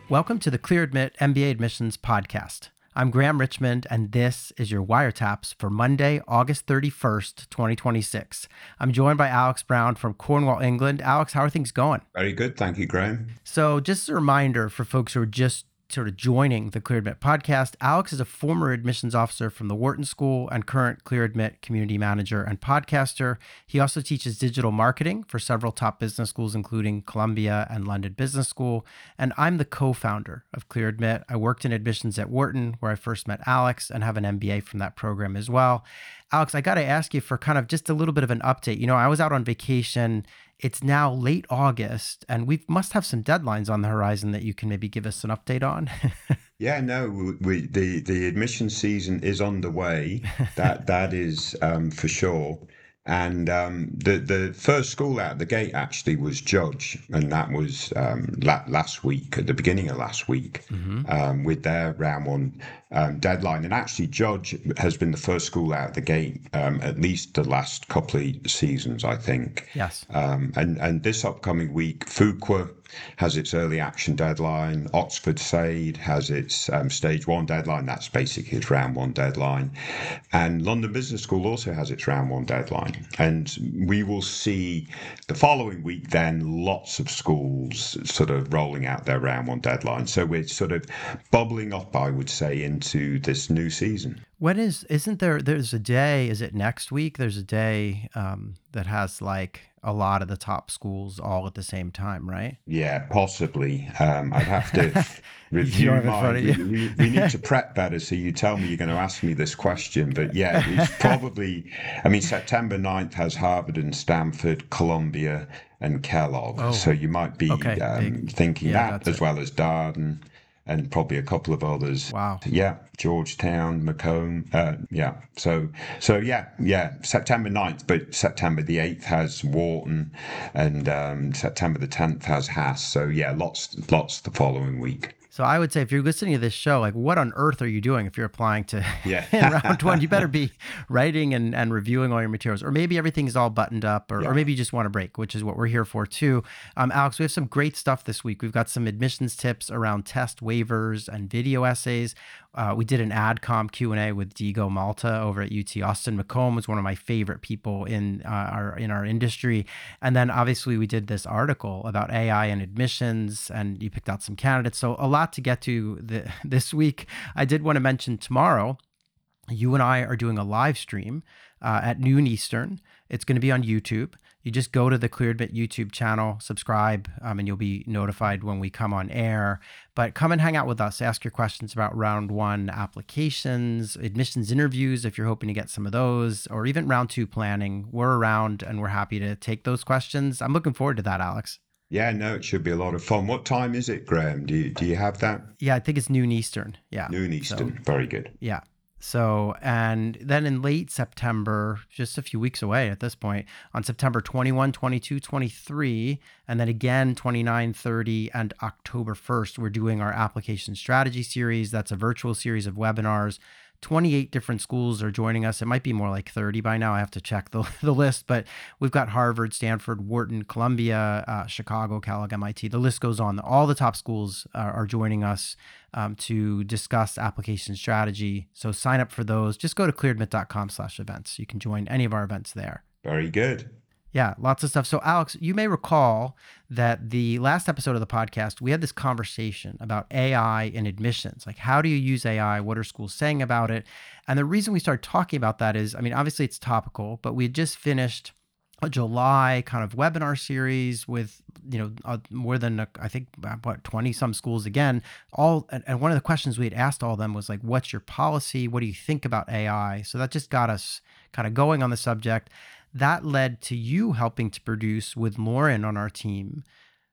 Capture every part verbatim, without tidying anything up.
Welcome to the ClearAdmit M B A Admissions Podcast. I'm Graham Richmond, and this is your Wiretaps for Monday, August thirty-first, twenty twenty-six. I'm joined by Alex Brown from Cornwall, England. Alex, how are things going? Very good. Thank you, Graham. So just a reminder for folks who are just sort of joining the ClearAdmit podcast, Alex is a former admissions officer from the Wharton School and current ClearAdmit community manager and podcaster. He also teaches digital marketing for several top business schools, including Columbia and London Business School. And I'm the co-founder of ClearAdmit. I worked in admissions at Wharton, where I first met Alex, and have an M B A from that program as well. Alex, I got to ask you for kind of just a little bit of an update. You know, I was out on vacation. It's now late August, and we must have some deadlines on the horizon that you can maybe give us an update on. Yeah, no, we, the the admission season is underway. That that is um, for sure. And um, the the first school out the gate actually was Judge, and that was um, la- last week, at the beginning of last week, mm-hmm. um, with their round one um, deadline. And actually, Judge has been the first school out the gate um, at least the last couple of seasons, I think. Yes. Um, and and this upcoming week, Fuqua has its early action deadline. Oxford Sade has its um, stage one deadline. That's basically its round one deadline. And London Business School also has its round one deadline. And we will see the following week then lots of schools sort of rolling out their round one deadline. So we're sort of bubbling up, I would say, into this new season. When is, isn't there, there's a day, is it next week? There's a day um, that has like a lot of the top schools all at the same time, right? Yeah, possibly. Um, I'd have to review mine. We, we, we need to prep better, so you tell me you're going to ask me this question. But yeah, it's probably, I mean, September ninth has Harvard and Stanford, Columbia and Kellogg. Oh, so you might be okay, um, thinking yeah, that as it. well as Darden. And probably a couple of others. Wow. Yeah, Georgetown, Macomb. Uh, yeah. So, so yeah, yeah. September ninth, but September the eighth has Wharton, and um, September the tenth has Haas. So yeah, lots, lots the following week. So I would say if you're listening to this show, like what on earth are you doing if you're applying to yeah. round one? You better be writing and, and reviewing all your materials, or maybe everything's all buttoned up, or, yeah. or maybe you just want a break, which is what we're here for too. Um, Alex, we have some great stuff this week. We've got some admissions tips around test waivers and video essays. Uh, we did an AdCom Q and A with Diego Malta over at U T Austin. Macomb was one of my favorite people in uh, our in our industry. And then obviously we did this article about A I and admissions, and you picked out some candidates. So a lot to get to the, this week. I did want to mention tomorrow, you and I are doing a live stream uh, at noon Eastern. It's going to be on YouTube. You just go to the ClearAdmit YouTube channel, subscribe, um, and you'll be notified when we come on air. But come and hang out with us. Ask your questions about round one applications, admissions interviews, if you're hoping to get some of those, or even round two planning. We're around and we're happy to take those questions. I'm looking forward to that, Alex. Yeah, no, it should be a lot of fun. What time is it, Graham? Do you, do you have that? Yeah, I think it's noon Eastern. Yeah. Noon Eastern. So, very good. Yeah. So, and then in late September, just a few weeks away at this point, on September twenty-first, twenty-second, twenty-third, and then again twenty-ninth, thirtieth, and October first, we're doing our application strategy series. That's a virtual series of webinars. twenty-eight different schools are joining us. It might be more like thirty by now. I have to check the, the list, but we've got Harvard, Stanford, Wharton, Columbia, uh, Chicago, Kellogg, M I T. The list goes on. All the top schools are, are joining us um, to discuss application strategy. So sign up for those. Just go to clearadmit.com slash events. You can join any of our events there. Very good. Yeah, lots of stuff. So Alex, you may recall that the last episode of the podcast, we had this conversation about A I in admissions. Like, how do you use A I? What are schools saying about it? And the reason we started talking about that is, I mean, obviously it's topical, but we had just finished a July kind of webinar series with, you know, uh, more than, uh, I think, what, twenty some schools again. All and, and one of the questions we had asked all of them was like, what's your policy? What do you think about A I? So that just got us kind of going on the subject. That led to you helping to produce with Lauren on our team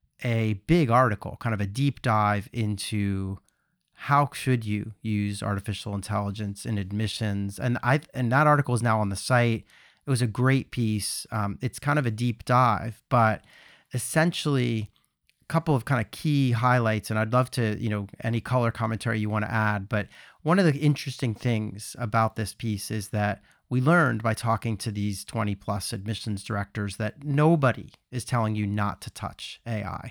a big article, kind of a deep dive into how should you use artificial intelligence in admissions. And I and that article is now on the site. It was a great piece. Um, it's kind of a deep dive, but essentially a couple of kind of key highlights. And I'd love to, you know, any color commentary you want to add. But one of the interesting things about this piece is that we learned by talking to these twenty plus admissions directors that nobody is telling you not to touch A I.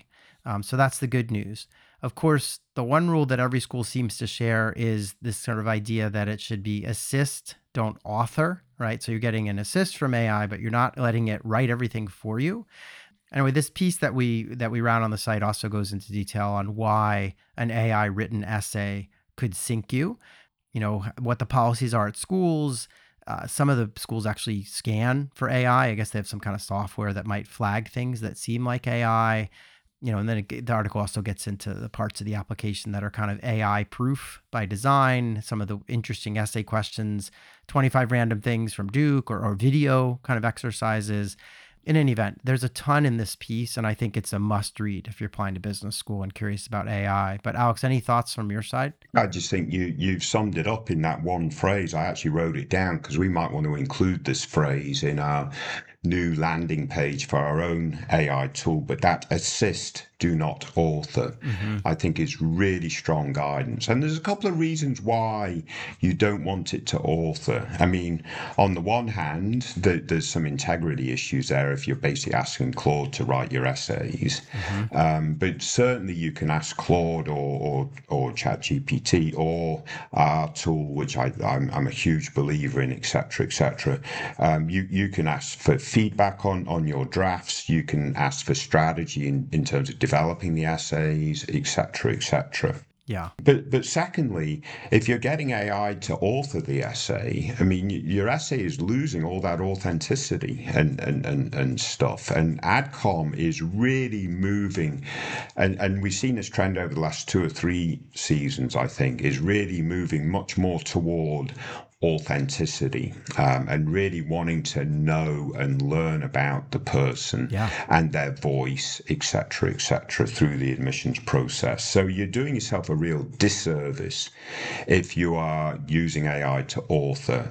Um, so that's the good news. Of course, the one rule that every school seems to share is this sort of idea that it should be assist, don't author, right? So you're getting an assist from A I, but you're not letting it write everything for you. Anyway, this piece that we that we ran on the site also goes into detail on why an A I written essay could sink you, you know, what the policies are at schools. Uh, some of the schools actually scan for A I. I I guess they have some kind of software that might flag things that seem like A I. You know, and then it, the article also gets into the parts of the application that are kind of A I proof by design, some of the interesting essay questions, twenty-five random things from Duke, or, or video kind of exercises. In any event, there's a ton in this piece, and I think it's a must read if you're applying to business school and curious about A I. But Alex, any thoughts from your side? I just think you you've summed it up in that one phrase. I actually wrote it down because we might want to include this phrase in our new landing page for our own A I tool. But that assist, do not author, Mm-hmm. I think is really strong guidance. And there's a couple of reasons why you don't want it to author. I mean, on the one hand, the, there's some integrity issues there if you're basically asking Claude to write your essays. Mm-hmm. Um, but certainly you can ask Claude or or, or ChatGPT or our tool, which I, I'm, I'm a huge believer in, et cetera, et cetera. Um, you, you can ask for feedback on, on your drafts. You can ask for strategy in, in terms of developing the essays, et cetera, et cetera. Yeah. But but secondly, if you're getting A I to author the essay, I mean, your essay is losing all that authenticity and and, and, and stuff. And AdCom is really moving, and, and we've seen this trend over the last two or three seasons, I think, is really moving much more toward authenticity, um, and really wanting to know and learn about the person Yeah. and their voice, et cetera, et cetera, through the admissions process. So you're doing yourself a real disservice if you are using A I to author,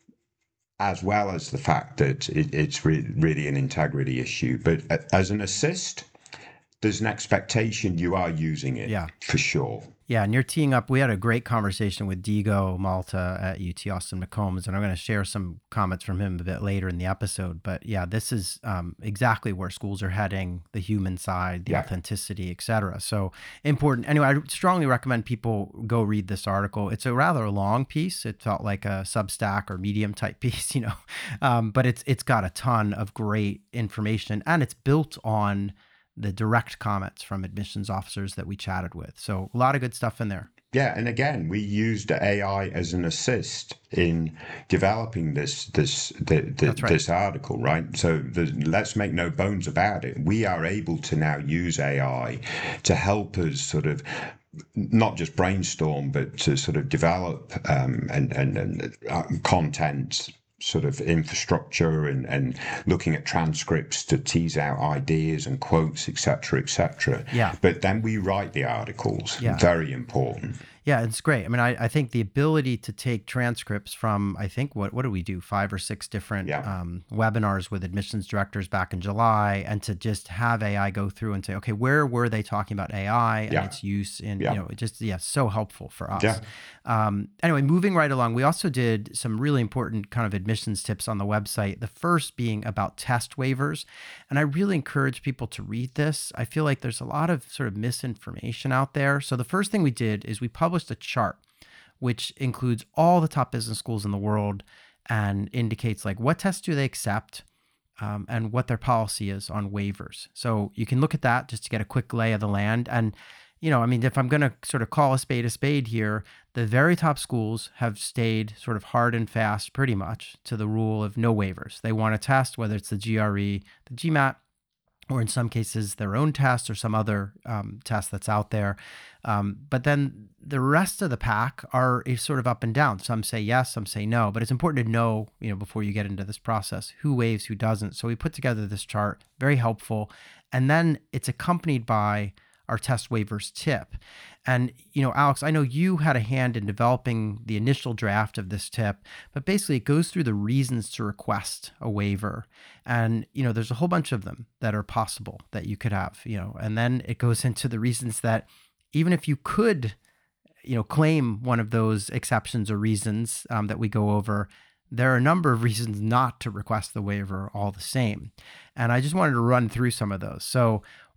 as well as the fact that it, it's re- really an integrity issue. But as an assist, there's an expectation you are using it, Yeah. for sure. Yeah, and you're teeing up. We had a great conversation with Diego Malta at U T Austin McCombs, and I'm going to share some comments from him a bit later in the episode. But yeah, this is um, exactly where schools are heading: the human side, the Yeah. authenticity, et cetera. So important. Anyway, I strongly recommend people go read this article. It's a rather long piece. It felt like a Substack or Medium type piece, you know, um, but it's it's got a ton of great information, and it's built on the direct comments from admissions officers that we chatted with. So a lot of good stuff in there. Yeah, and again, we used A I as an assist in developing this this the, the, That's right. this article, right? So the, let's make no bones about it. We are able to now use A I to help us sort of not just brainstorm, but to sort of develop um, and and, and uh, content sort of infrastructure and, and looking at transcripts to tease out ideas and quotes, et cetera, et cetera. Yeah. But then we write the articles. Yeah. Very important. Yeah, it's great. I mean, I, I think the ability to take transcripts from, I think, what what did we do? Five or six different Yeah. um, webinars with admissions directors back in July, and to just have A I go through and say, okay, where were they talking about A I and Yeah. its use in, Yeah. you know, it just, yeah, so helpful for us. Yeah. Um, anyway, moving right along, we also did some really important kind of admissions tips on the website. The first being about test waivers. And I really encourage people to read this. I feel like there's a lot of sort of misinformation out there. So the first thing we did is we published a chart which includes all the top business schools in the world and indicates like what tests do they accept, um, and what their policy is on waivers. So you can look at that just to get a quick lay of the land. And, you know, I mean, if I'm going to sort of call a spade a spade here, the very top schools have stayed sort of hard and fast pretty much to the rule of no waivers. They want to test, whether it's the G R E, the GMAT, or in some cases their own test or some other um, test that's out there. Um, but then the rest of the pack are is sort of up and down. Some say yes, some say no. But it's important to know, you know, before you get into this process, who waives, who doesn't. So we put together this chart, very helpful. And then it's accompanied by our test waivers tip. And, you know, Alex, I know you had a hand in developing the initial draft of this tip, but basically it goes through the reasons to request a waiver. And, you know, there's a whole bunch of them that are possible that you could have, you know, and then it goes into the reasons that even if you could, you know, claim one of those exceptions or reasons um, that we go over, there are a number of reasons not to request the waiver all the same. And I just wanted to run through some of those. So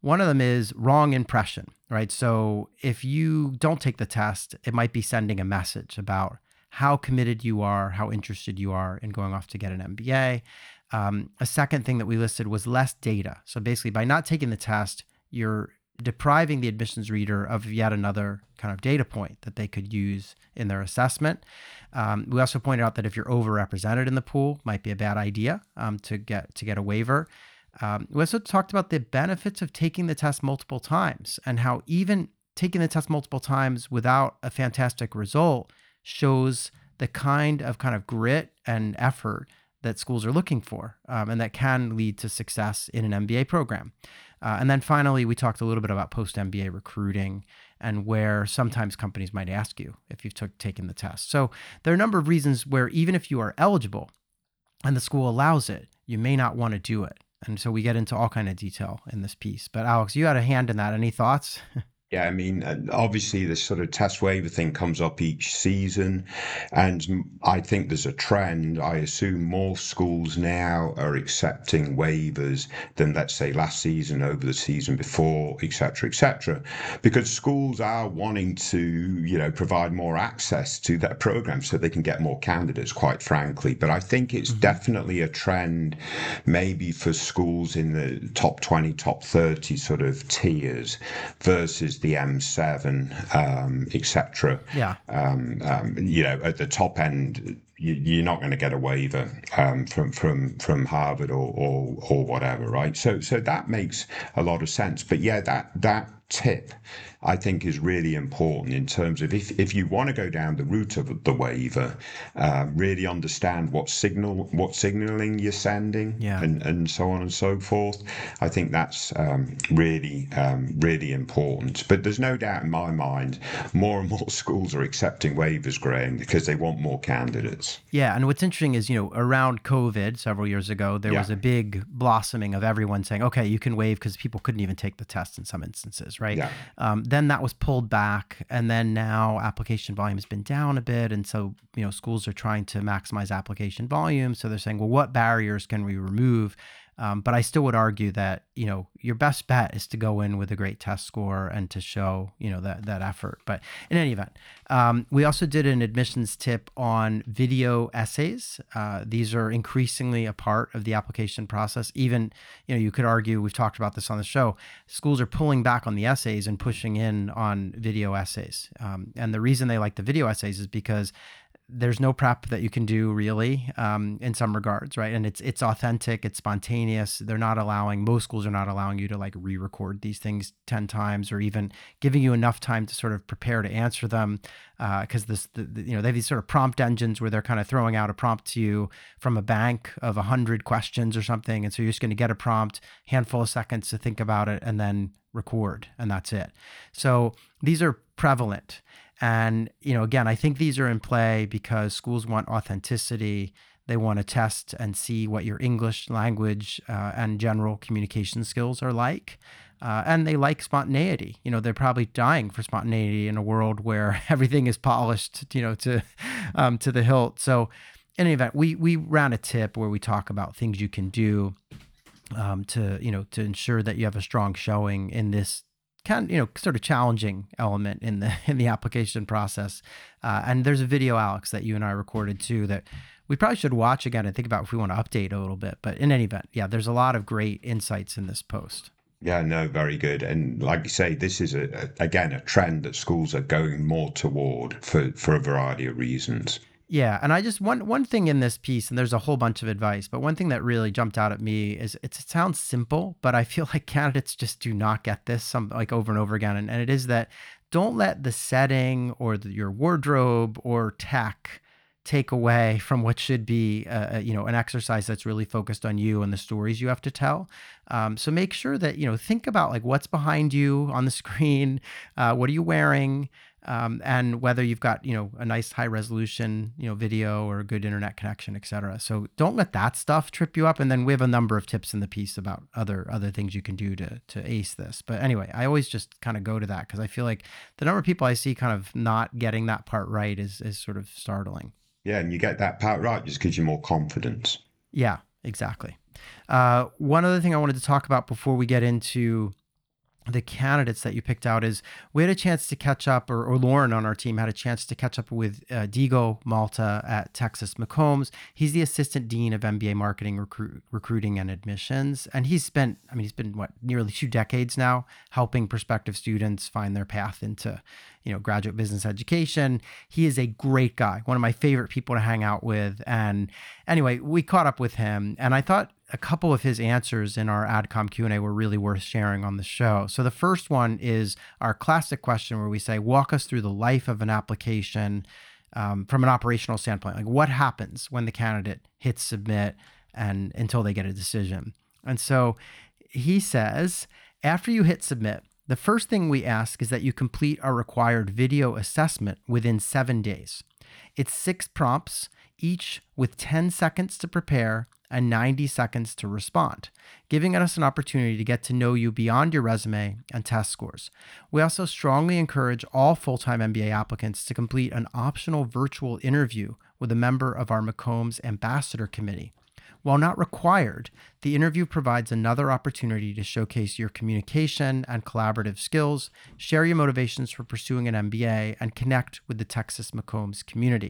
One of them is wrong impression, right? So if you don't take the test, it might be sending a message about how committed you are, how interested you are in going off to get an M B A. Um, a second thing that we listed was less data. So basically, by not taking the test, you're depriving the admissions reader of yet another kind of data point that they could use in their assessment. Um, we also pointed out that if you're overrepresented in the pool, might be a bad idea um, to get to get a waiver. Um, we also talked about the benefits of taking the test multiple times and how even taking the test multiple times without a fantastic result shows the kind of kind of grit and effort that schools are looking for, um, and that can lead to success in an M B A program. Uh, and then finally, we talked a little bit about post-M B A recruiting and where sometimes companies might ask you if you've took, taken the test. So there are a number of reasons where even if you are eligible and the school allows it, you may not want to do it. And so we get into all kind of detail in this piece. But Alex, you had a hand in that. Any thoughts? Yeah, I mean, uh, obviously, this sort of test waiver thing comes up each season. And m- I think there's a trend. I assume more schools now are accepting waivers than, let's say, last season, over the season before, et cetera, et cetera, because schools are wanting to, you know, provide more access to their program so they can get more candidates, quite frankly. But I think it's Mhm. definitely a trend, maybe for schools in the top twenty, top thirty sort of tiers versus the M seven, um, et cetera. Yeah. Um, um, you know, at the top end, you, you're not going to get a waiver um, from from from Harvard or, or or whatever, right? So so that makes a lot of sense. But yeah, that that tip I think is really important in terms of if if you want to go down the route of the waiver, uh, really understand what signal what signaling you're sending Yeah. and and so on and so forth. I think that's um, really um, really important. But there's no doubt in my mind, more and more schools are accepting waivers, Graham, because they want more candidates. Yeah, and what's interesting is, you know, around COVID several years ago, there Yeah, was a big blossoming of everyone saying, okay, you can waive because people couldn't even take the test in some instances, right? yeah. Um, then that was pulled back, and then now application volume has been down a bit, and so, you know, schools are trying to maximize application volume. So they're saying, well, what barriers can we remove? Um, but I still would argue that, you know, your best bet is to go in with a great test score and to show, you know, that that effort. But in any event, um, we also did an admissions tip on video essays. Uh, these are increasingly a part of the application process. Even, you know, you could argue, we've talked about this on the show, schools are pulling back on the essays and pushing in on video essays. Um, and the reason they like the video essays is because there's no prep that you can do really, um, in some regards, right? And it's it's authentic, it's spontaneous. They're not allowing, most schools are not allowing you to like re-record these things ten times or even giving you enough time to sort of prepare to answer them, because this the, the, you know, they have these sort of prompt engines where they're kind of throwing out a prompt to you from a bank of a hundred questions or something, and so you're just going to get a prompt, handful of seconds to think about it, and then record, and that's it. So these are prevalent. And, you know, again, I think these are in play because schools want authenticity. They want to test and see what your English language uh, and general communication skills are like. Uh, and they like spontaneity. You know, they're probably dying for spontaneity in a world where everything is polished, you know, to um, to the hilt. So in any event, we we ran a tip where we talk about things you can do um, to, you know, to ensure that you have a strong showing in this kind, you know, sort of challenging element in the in the application process. Uh, and there's a video, Alex, that you and I recorded too that we probably should watch again and think about if we want to update a little bit. But in any event, yeah, there's a lot of great insights in this post. Yeah, no, very good. And like you say, this is a, a again a trend that schools are going more toward for for a variety of reasons. Yeah, and I just one one thing in this piece, and there's a whole bunch of advice, but one thing that really jumped out at me is it's, it sounds simple, but I feel like candidates just do not get this some like over and over again, and, and it is that don't let the setting or the, your wardrobe or tech take away from what should be uh, you know, an exercise that's really focused on you and the stories you have to tell. Um, so make sure that, you know, think about like what's behind you on the screen, uh, what are you wearing, um, and whether you've got, you know, a nice high resolution, you know, video or a good internet connection, et cetera. So don't let that stuff trip you up. And then we have a number of tips in the piece about other other things you can do to to ace this. But anyway, I always just kind of go to that because I feel like the number of people I see kind of not getting that part right is is sort of startling. Yeah, and you get that part right just gives you more confidence. Yeah, exactly. Uh, one other thing I wanted to talk about before we get into the candidates that you picked out is we had a chance to catch up, or, or Lauren on our team had a chance to catch up with uh, Diego Malta at Texas McCombs. He's the assistant dean of M B A marketing, recruit, recruiting and admissions. And he's spent, I mean, he's been what, nearly two decades now helping prospective students find their path into, you know, graduate business education. He is a great guy, one of my favorite people to hang out with. And anyway, we caught up with him, and I thought a couple of his answers in our AdCom Q and A were really worth sharing on the show. So the first one is our classic question where we say, walk us through the life of an application um, from an operational standpoint. Like, what happens when the candidate hits submit and until they get a decision? And so he says, after you hit submit, the first thing we ask is that you complete our required video assessment within seven days. It's six prompts, each with ten seconds to prepare and ninety seconds to respond, giving us an opportunity to get to know you beyond your resume and test scores. We also strongly encourage all full-time M B A applicants to complete an optional virtual interview with a member of our McCombs Ambassador Committee. While not required, the interview provides another opportunity to showcase your communication and collaborative skills, share your motivations for pursuing an M B A, and connect with the Texas McCombs community.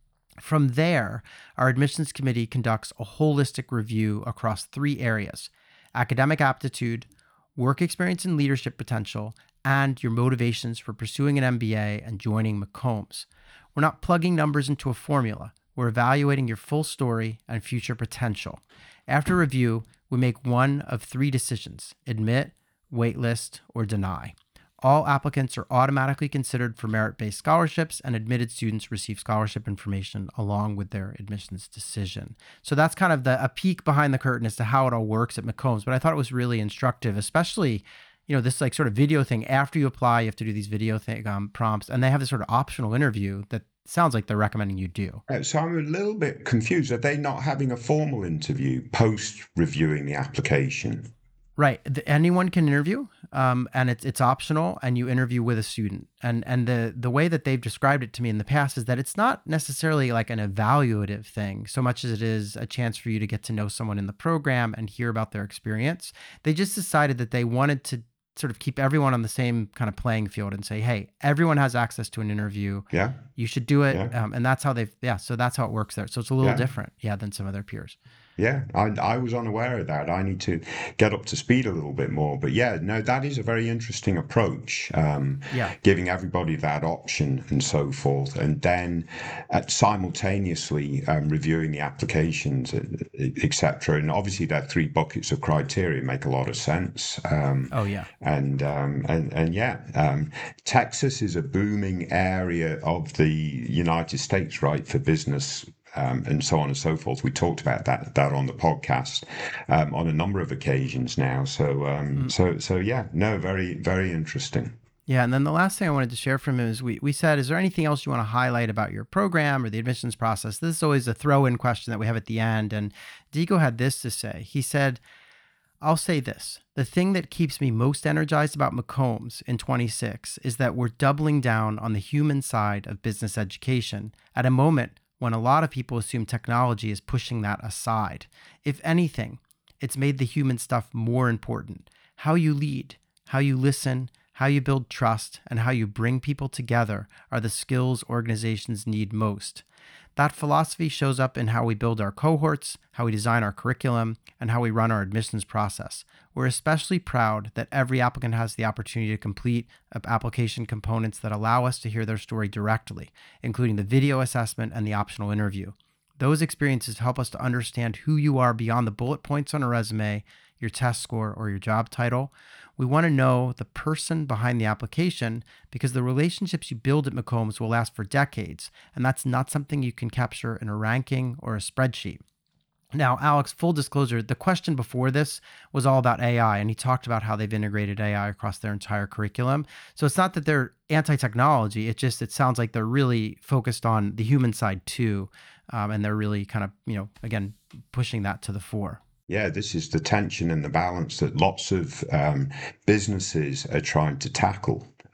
From there, our admissions committee conducts a holistic review across three areas: academic aptitude, work experience and leadership potential, and your motivations for pursuing an M B A and joining McCombs. We're not plugging numbers into a formula. We're evaluating your full story and future potential. After review, we make one of three decisions: admit, waitlist, or deny. All applicants are automatically considered for merit-based scholarships, and admitted students receive scholarship information along with their admissions decision. So that's kind of the a peek behind the curtain as to how it all works at McCombs. But I thought it was really instructive, especially, you know, this like sort of video thing. After you apply, you have to do these video thing, um, prompts, and they have this sort of optional interview that sounds like they're recommending you do. Uh, So I'm a little bit confused. Are they not having a formal interview post reviewing the application? Right. The, anyone can interview, um, and it's it's optional, and you interview with a student. And and the the way that they've described it to me in the past is that it's not necessarily like an evaluative thing, so much as it is a chance for you to get to know someone in the program and hear about their experience. They just decided that they wanted to sort of keep everyone on the same kind of playing field and say, hey, everyone has access to an interview. Yeah, You should do it. yeah, Um, and that's how they've, yeah, so that's how it works there. So it's a little yeah. different, yeah, than some other peers. Yeah, I, I was unaware of that. I need to get up to speed a little bit more. But yeah, no, that is a very interesting approach, um, Yeah. giving everybody that option and so forth. And then uh, simultaneously um, reviewing the applications, et cetera. And obviously, that three buckets of criteria make a lot of sense. Um, Oh, yeah. and, um, and, and yeah, um, Texas is a booming area of the United States, right, for business. Um, and so on and so forth. We talked about that that on the podcast um, on a number of occasions now. So um, Mm. so so yeah, no, very very interesting. Yeah, and then the last thing I wanted to share from him is we, we said, is there anything else you want to highlight about your program or the admissions process? This is always a throw-in question that we have at the end. And Diego had this to say. He said, I'll say this. The thing that keeps me most energized about McCombs in twenty-six is that we're doubling down on the human side of business education at a moment when a lot of people assume technology is pushing that aside. If anything, it's made the human stuff more important. How you lead, how you listen, how you build trust, and how you bring people together are the skills organizations need most. That philosophy shows up in how we build our cohorts, how we design our curriculum, and how we run our admissions process. We're especially proud that every applicant has the opportunity to complete application components that allow us to hear their story directly, including the video assessment and the optional interview. Those experiences help us to understand who you are beyond the bullet points on a resume, your test score, or your job title. We want to know the person behind the application because the relationships you build at McCombs will last for decades, and that's not something you can capture in a ranking or a spreadsheet. Now, Alex, full disclosure, the question before this was all about A I, and he talked about how they've integrated A I across their entire curriculum. So it's not that they're anti-technology, it just, it sounds like they're really focused on the human side too, um, and they're really kind of, you know, again, pushing that to the fore. Yeah, this is the tension and the balance that lots of um, businesses are trying to tackle.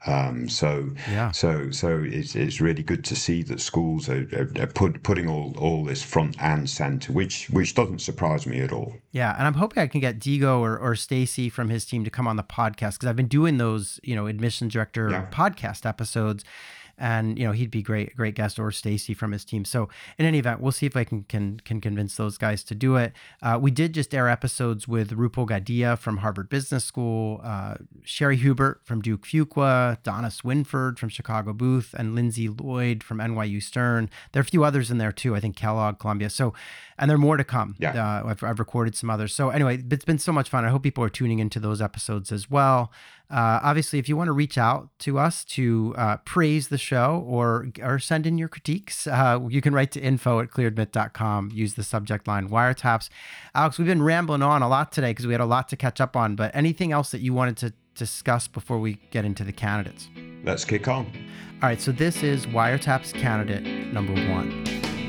Um, so, Yeah. so, so it's it's really good to see that schools are, are, are put, putting all, all this front and center, which which doesn't surprise me at all. Yeah, and I'm hoping I can get Diego or, or Stacy from his team to come on the podcast because I've been doing those, you know, admissions director Yeah. podcast episodes, and you know he'd be great, great guest, or Stacy from his team. So in any event, we'll see if I can can can convince those guys to do it. Uh, we did just air episodes with Rupal Gadia from Harvard Business School, uh, Sherry Hubert from Duke Fuqua, Donna Swinford from Chicago Booth, and Lindsay Lloyd from N Y U Stern. There are a few others in there too. I think Kellogg, Columbia. So, and there are more to come. Yeah. Uh, I've, I've recorded some others. So anyway, it's been so much fun. I hope people are tuning into those episodes as well. Uh, obviously, if you want to reach out to us to uh, praise the show or or send in your critiques, uh, you can write to info at clear admit dot com. Use the subject line wiretaps. Alex, we've been rambling on a lot today because we had a lot to catch up on, but anything else that you wanted to discuss before we get into the candidates? Let's kick on. All right, so this is Wiretaps candidate number one.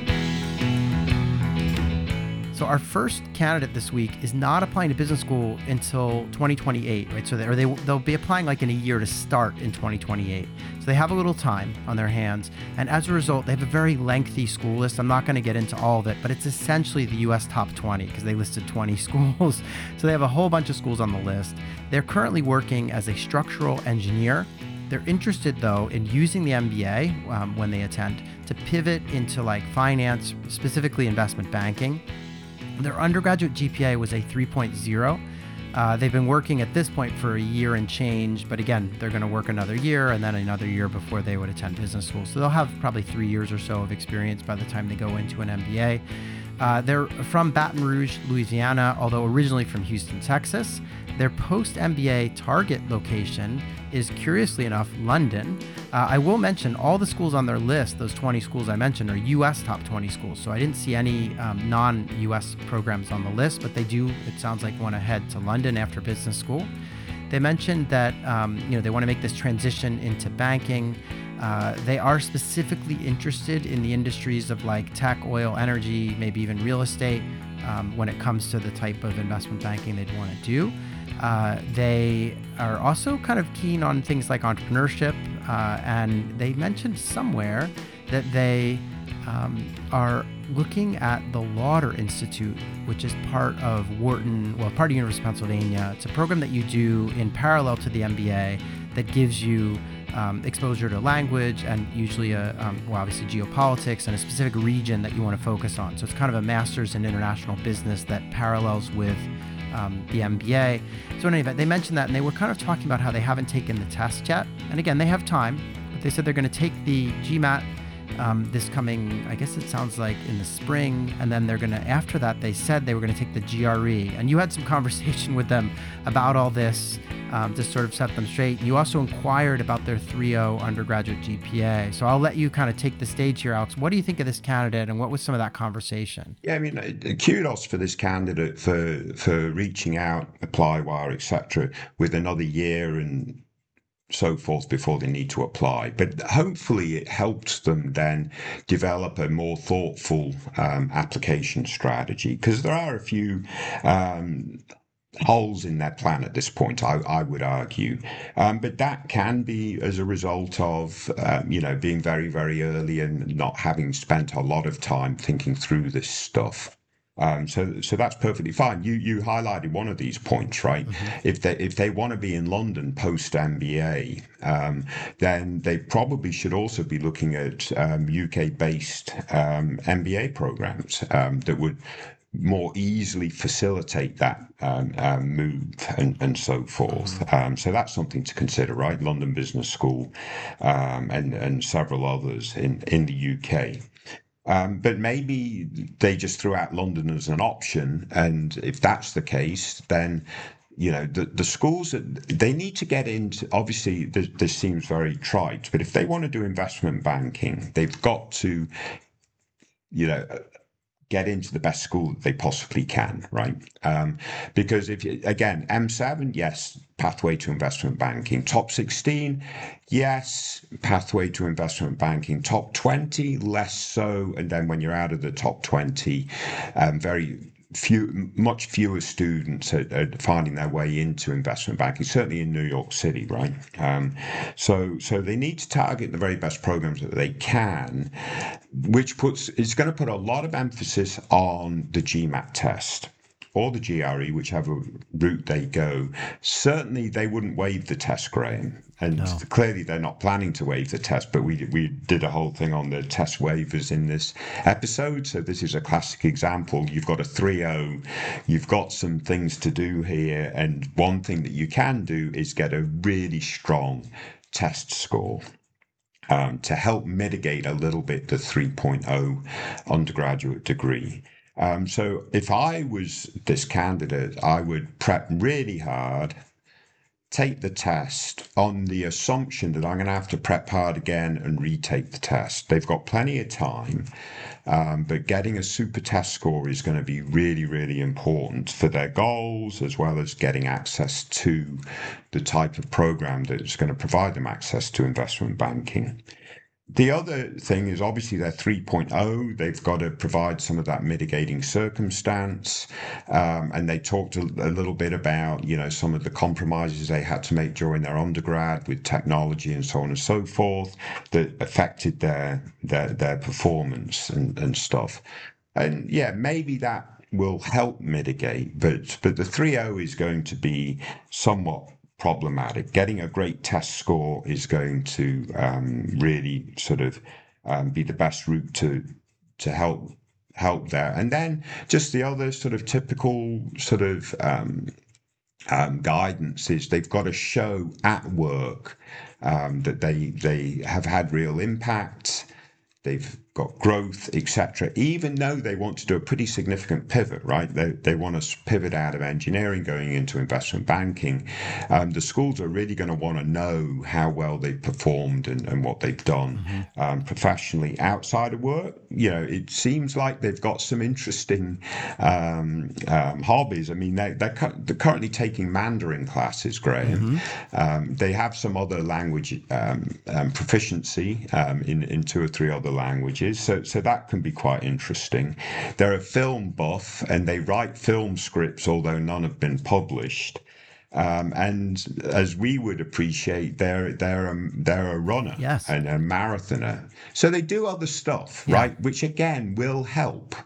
So our first candidate this week is not applying to business school until twenty twenty-eight, right? So they, or they, they'll be applying like in a year to start in twenty twenty-eight. So they have a little time on their hands. And as a result, they have a very lengthy school list. I'm not going to get into all of it, but it's essentially the U S top twenty because they listed twenty schools. So they have a whole bunch of schools on the list. They're currently working as a structural engineer. They're interested, though, in using the M B A um, when they attend to pivot into like finance, specifically investment banking. Their undergraduate G P A was a three point oh. Uh, they've been working at this point for a year and change, but again, they're going to work another year and then another year before they would attend business school. So they'll have probably three years or so of experience by the time they go into an M B A. Uh, they're from Baton Rouge, Louisiana, although originally from Houston, Texas. Their post-M B A target location is, curiously enough, London. Uh, I will mention all the schools on their list, those twenty schools I mentioned, are U S top twenty schools. So I didn't see any um, non-U S programs on the list, but they do, it sounds like, want to head to London after business school. They mentioned that um, you know they want to make this transition into banking. Uh, they are specifically interested in the industries of like tech, oil, energy, maybe even real estate um, when it comes to the type of investment banking they'd want to do. Uh, they are also kind of keen on things like entrepreneurship, uh, and they mentioned somewhere that they um, are looking at the Lauder Institute, which is part of Wharton, well, part of University of Pennsylvania. It's a program that you do in parallel to the M B A that gives you um, exposure to language and usually, a, um, well, obviously geopolitics and a specific region that you want to focus on. So it's kind of a master's in international business that parallels with Um, the M B A. So in any event, they mentioned that, and they were kind of talking about how they haven't taken the test yet. And again, they have time, but they said they're going to take the GMAT um, this coming, I guess it sounds like in the spring, and then they're going to, after that, they said they were going to take the G R E. And you had some conversation with them about all this um, to sort of set them straight. You also inquired about their three point oh undergraduate G P A. So I'll let you kind of take the stage here, Alex. What do you think of this candidate, and what was some of that conversation? Yeah, I mean, uh, kudos for this candidate for for reaching out, Applywire, et cetera, with another year and so forth before they need to apply. But hopefully it helps them then develop a more thoughtful um, application strategy, because there are a few um, holes in their plan at this point, I, I would argue. Um, but that can be as a result of, um, you know, being very, very early and not having spent a lot of time thinking through this stuff. Um, so, so that's perfectly fine. You you highlighted one of these points, right? Mm-hmm. If they if they want to be in London post M B A, um, then they probably should also be looking at um, U K-based um, M B A programs um, that would more easily facilitate that um, um, move and, and so forth. Mm-hmm. Um, so that's something to consider, right? London Business School um, and and several others in in the U K. Um, but maybe they just threw out London as an option. And if that's the case, then, you know, the, the schools, they need to get into, obviously, this, this seems very trite, but if they want to do investment banking, they've got to, you know, get into the best school that they possibly can, right? Um, because if you, again, M seven, yes, pathway to investment banking. Top sixteen, yes, pathway to investment banking. Top twenty, less so. And then when you're out of the top twenty, um, very few, much fewer students are, are finding their way into investment banking, certainly in New York City, right? Um, so, so they need to target the very best programs that they can, which puts is going to put a lot of emphasis on the GMAT test or the G R E, whichever route they go. Certainly, they wouldn't waive the test, Graham. And No. clearly, they're not planning to waive the test. But we we did a whole thing on the test waivers in this episode. So this is a classic example. You've got a three oh. You've got some things to do here. And one thing that you can do is get a really strong test score. Um, to help mitigate a little bit the three point oh undergraduate degree. Um, so if I was this candidate, I would prep really hard, take the test on the assumption that I'm going to have to prep hard again and retake the test. They've got plenty of time, um, but getting a super test score is going to be really, really important for their goals, as well as getting access to the type of program that's going to provide them access to investment banking. The other thing is obviously they're three point oh. They've got to provide some of that mitigating circumstance. Um, and they talked a, a little bit about, you know, some of the compromises they had to make during their undergrad with technology and so on and so forth that affected their their, their performance and, and stuff. And yeah, maybe that will help mitigate, but but the three point oh is going to be somewhat problematic. Getting a great test score is going to um, really sort of um, be the best route to to help help there. And then just the other sort of typical sort of um, um, guidance is they've got to show at work um, that they they have had real impact. They've got growth, et cetera, even though they want to do a pretty significant pivot, right? They, they want to pivot out of engineering going into investment banking. Um, the schools are really going to want to know how well they've performed and, and what they've done mm-hmm. um, professionally outside of work. You know, it seems like they've got some interesting um, um, hobbies. I mean, they, they're, cu- they're currently taking Mandarin classes, Graham. Mm-hmm. Um, they have some other language um, um, proficiency um, in, in two or three other languages. So, so that can be quite interesting. They're a film buff and they write film scripts, although none have been published. Um, and as we would appreciate, they're they're a, they're a runner yes. and a marathoner. So they do other stuff, yeah. right? Which again will help.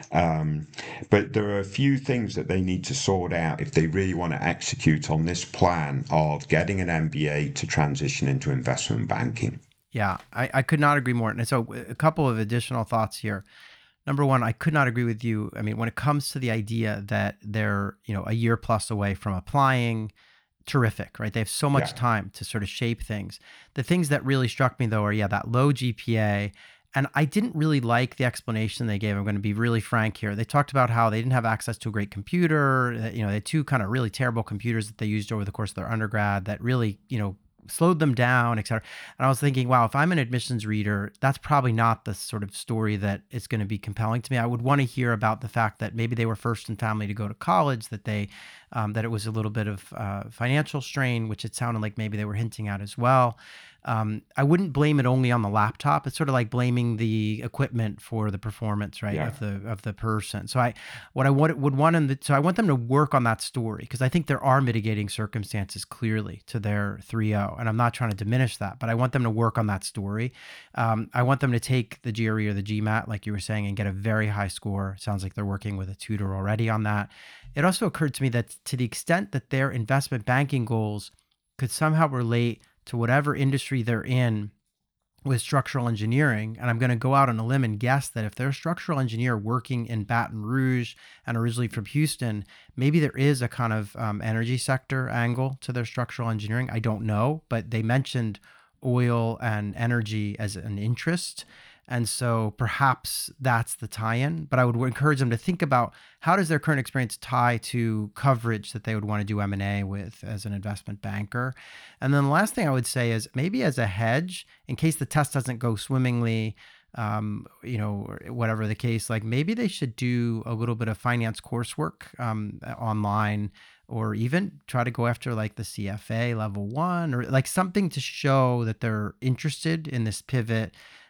Um, but there are a few things that they need to sort out if they really want to execute on this plan of getting an M B A to transition into investment banking. Yeah, I, I could not agree more. And so a couple of additional thoughts here. Number one, I could not agree with you. I mean, when it comes to the idea that they're, you know, a year plus away from applying, terrific, right? They have so much yeah. time to sort of shape things. The things that really struck me though are, yeah, that low G P A. And I didn't really like the explanation they gave. I'm going to be really frank here. They talked about how they didn't have access to a great computer. You know, they had two kind of really terrible computers that they used over the course of their undergrad that really, you know, slowed them down, et cetera. And I was thinking, wow, if I'm an admissions reader, that's probably not the sort of story that is going to be compelling to me. I would want to hear about the fact that maybe they were first in family to go to college, that they, um, that it was a little bit of uh, financial strain, which it sounded like maybe they were hinting at as well. Um, I wouldn't blame it only on the laptop. It's sort of like blaming the equipment for the performance, right, yeah. of the of the person. So I, what I would would want them to, so I want them to work on that story because I think there are mitigating circumstances clearly to their three point oh, and I'm not trying to diminish that, but I want them to work on that story. Um, I want them to take the G R E or the GMAT, like you were saying, and get a very high score. Sounds like they're working with a tutor already on that. It also occurred to me that to the extent that their investment banking goals could somehow relate to whatever industry they're in with structural engineering. And I'm going to go out on a limb and guess that if they're a structural engineer working in Baton Rouge and originally from Houston, maybe there is a kind of um, energy sector angle to their structural engineering. I don't know, but they mentioned oil and energy as an interest. And so perhaps that's the tie-in, but I would encourage them to think about how does their current experience tie to coverage that they would want to do M and A with as an investment banker. And then the last thing I would say is maybe as a hedge, in case the test doesn't go swimmingly, um, you know, or whatever the case, like maybe they should do a little bit of finance coursework um, online, or even try to go after like the C F A level one, or like something to show that they're interested in this pivot.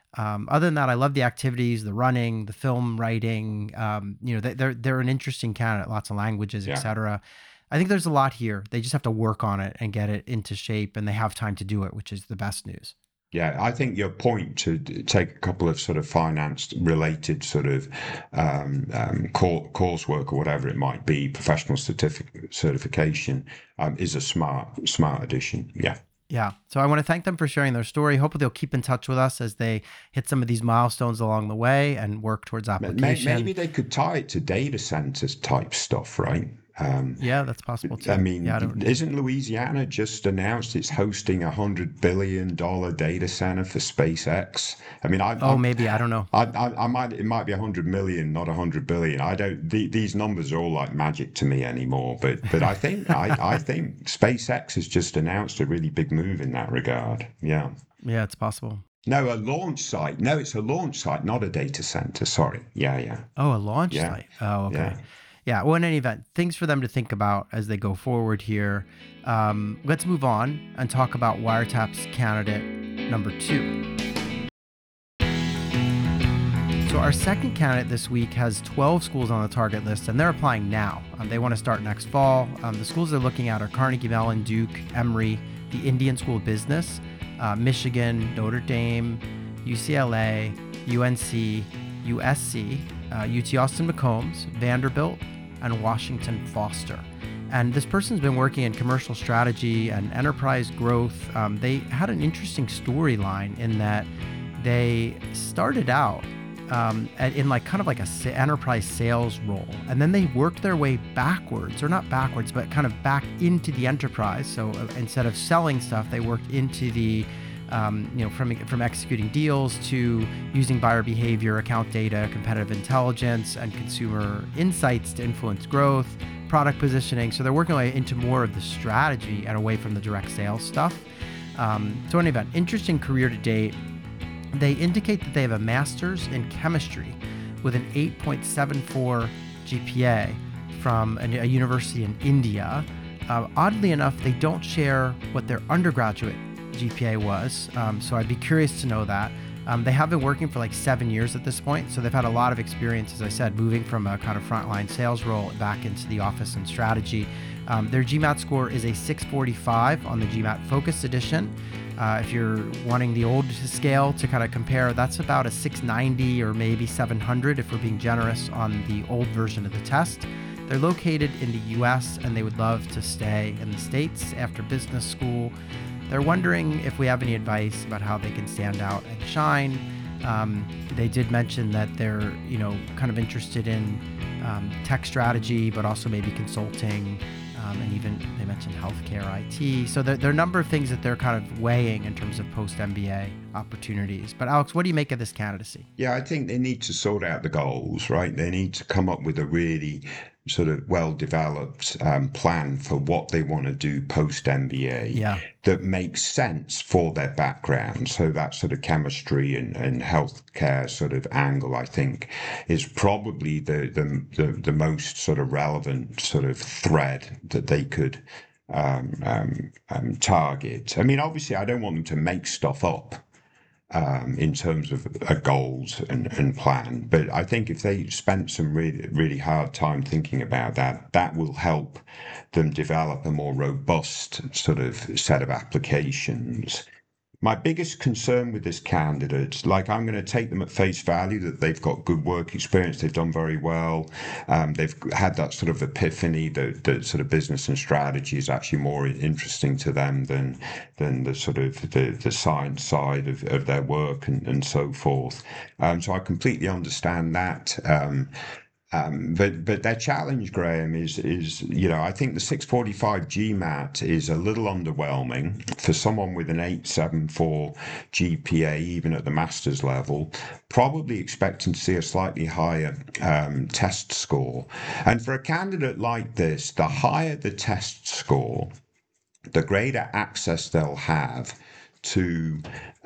Um, other than that, I love the activities, the running, the film writing. Um, you know, they, they're they're an interesting candidate, lots of languages, et Yeah. cetera. I think there's a lot here. They just have to work on it and get it into shape, and they have time to do it, which is the best news. Yeah, I think your point to d- take a couple of sort of finance related sort of um, um, cour- coursework or whatever it might be, professional certificate certification, um, is a smart smart addition. Yeah. Yeah. So I want to thank them for sharing their story. Hopefully they'll keep in touch with us as they hit some of these milestones along the way and work towards Ma- may- application. Maybe they could tie it to data centers type stuff, right? Um, Yeah, that's possible I too. Yeah, I mean, don't. isn't Louisiana just announced it's hosting a hundred billion dollar data center for SpaceX? I mean, I, Oh, I, maybe I don't know. I, I, I might, it might be a hundred million, not a hundred billion. I don't. The, these numbers are all like magic to me anymore. But, but I think, I, I think SpaceX has just announced a really big move in that regard. Yeah. Yeah, it's possible. No, a launch site. No, it's a launch site, not a data center. Sorry. Yeah, yeah, Oh, a launch yeah, site. Oh, okay. yeah. Yeah. Well, in any event, things for them to think about as they go forward here. Um, let's move on and talk about Wiretap's candidate number two. So our second candidate this week has twelve schools on the target list, and they're applying now. Um, they want to start next fall. Um, the schools they're looking at are Carnegie Mellon, Duke, Emory, the Indian School of Business, uh, Michigan, Notre Dame, U C L A, U N C, U S C, uh, U T Austin McCombs, Vanderbilt, and Washington Foster. And this person's been working in commercial strategy and enterprise growth. Um, they had an interesting storyline in that they started out um, at, in like kind of like a sa- enterprise sales role, and then they worked their way backwards, or not backwards, but kind of back into the enterprise. So uh, instead of selling stuff, they worked into the Um, you know, from from executing deals to using buyer behavior, account data, competitive intelligence, and consumer insights to influence growth, product positioning. So they're working their way into more of the strategy and away from the direct sales stuff. Um, so in any event, interesting career to date. They indicate that they have a master's in chemistry with an eight point seven four G P A from a, a university in India. Uh, oddly enough, they don't share what their undergraduate G P A was, um, so I'd be curious to know that. Um, they have been working for like seven years at this point, so they've had a lot of experience, as I said, moving from a kind of frontline sales role back into the office and strategy. Um, their GMAT score is a six forty-five on the GMAT Focus Edition. Uh, if you're wanting the old scale to kind of compare, that's about a six ninety or maybe seven hundred if we're being generous on the old version of the test. They're located in the U S and they would love to stay in the States after business school. They're wondering if we have any advice about how they can stand out and shine. Um, they did mention that they're, you know, kind of interested in um, tech strategy, but also maybe consulting, um, and even they mentioned healthcare, I T. So there, there are a number of things that they're kind of weighing in terms of post-M B A opportunities. But Alex, what do you make of this candidacy? Yeah, I think they need to sort out the goals, right? They need to come up with a really sort of well-developed um, plan for what they want to do post-M B A Yeah. that makes sense for their background. So that sort of chemistry and, and healthcare sort of angle, I think, is probably the, the, the, the most sort of relevant sort of thread that they could um, um, um, target. I mean, obviously, I don't want them to make stuff up um, in terms of uh, goals and, and plan. But I think if they spent some really, really hard time thinking about that, that will help them develop a more robust sort of set of applications. My biggest concern with this candidate, like I'm going to take them at face value that they've got good work experience, they've done very well, um, they've had that sort of epiphany that, that sort of business and strategy is actually more interesting to them than than the sort of the, the science side of, of their work and, and so forth. Um, so I completely understand that. Um, um, but but their challenge, Graham, is is you know I think the six forty-five GMAT is a little underwhelming for someone with an eight seventy-four G P A, even at the master's level. Probably expecting to see a slightly higher um, test score, and for a candidate like this, the higher the test score, the greater access they'll have to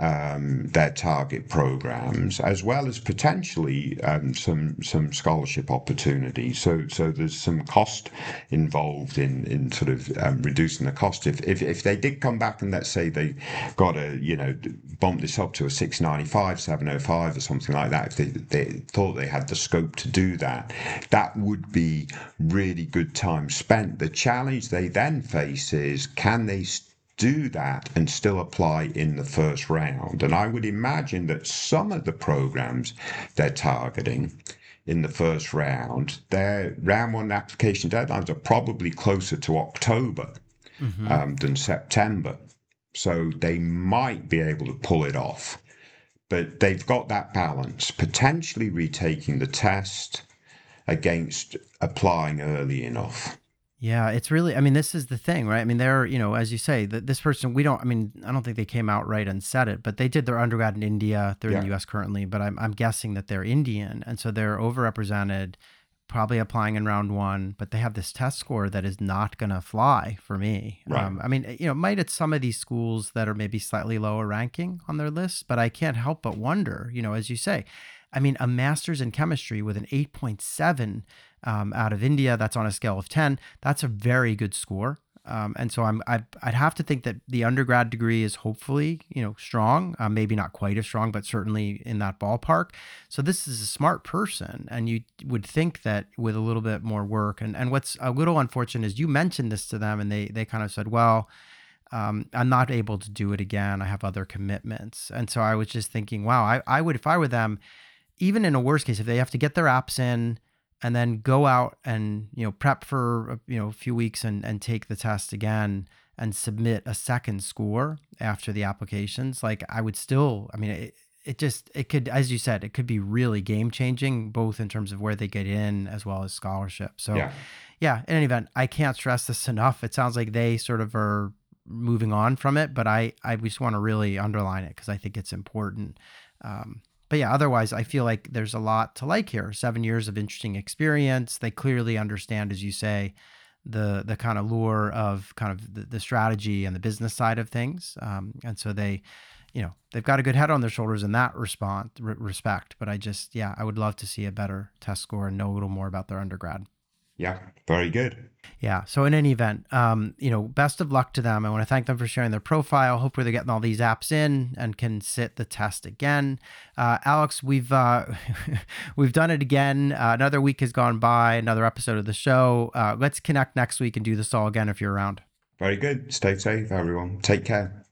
um, their target programs, as well as potentially um, some some scholarship opportunities. So so there's some cost involved in in sort of um, reducing the cost. If, if if they did come back and let's say they got a you know bump this up to a six ninety-five, seven oh five or something like that, if they, they thought they had the scope to do that, that would be really good time spent. The challenge they then face is, can they do that and still apply in the first round? And I would imagine that some of the programs they're targeting in the first round, their round one application deadlines are probably closer to October mm-hmm. um, than September. So they might be able to pull it off. But they've got that balance, potentially retaking the test against applying early enough. Yeah, it's really, I mean, this is the thing, right? I mean, they're, you know, as you say, that this person, we don't, I mean, I don't think they came out right and said it, but they did their undergrad in India. They're yeah. in the U S currently, but I'm, I'm guessing that they're Indian. And so they're overrepresented, probably applying in round one, but they have this test score that is not going to fly for me. Right. Um, I mean, you know, might at some of these schools that are maybe slightly lower ranking on their list, but I can't help but wonder, you know, as you say, I mean, a master's in chemistry with an eight point seven um, out of India, that's on a scale of ten. That's a very good score. Um, and so I'm, I, I'd have to think that the undergrad degree is hopefully, you know, strong, uh, maybe not quite as strong, but certainly in that ballpark. So this is a smart person. And you would think that with a little bit more work, and, and what's a little unfortunate is you mentioned this to them and they, they kind of said, well, Um, I'm not able to do it again. I have other commitments. And so I was just thinking, wow, I, I would, if I were them, even in a worst case, if they have to get their apps in and then go out and, you know, prep for, you know, a few weeks and, and take the test again and submit a second score after the applications, like I would still, I mean, it, it just, it could, as you said, it could be really game changing, both in terms of where they get in as well as scholarship. So yeah, yeah in any event, I can't stress this enough. It sounds like they sort of are moving on from it, but I, I just want to really underline it because I think it's important. Um, But yeah, otherwise, I feel like there's a lot to like here. Seven years of interesting experience. They clearly understand, as you say, the the kind of lure of kind of the, the strategy and the business side of things. Um, and so they, you know, they've got a good head on their shoulders in that response, re- respect. But I just, yeah, I would love to see a better test score and know a little more about their undergrad. Yeah, very good. Yeah. So in any event, um, you know, best of luck to them. I want to thank them for sharing their profile. Hopefully they're getting all these apps in and can sit the test again. Uh, Alex, we've uh, we've done it again. Uh, another week has gone by, another episode of the show. Uh, let's connect next week and do this all again if you're around. Very good. Stay safe, everyone. Take care.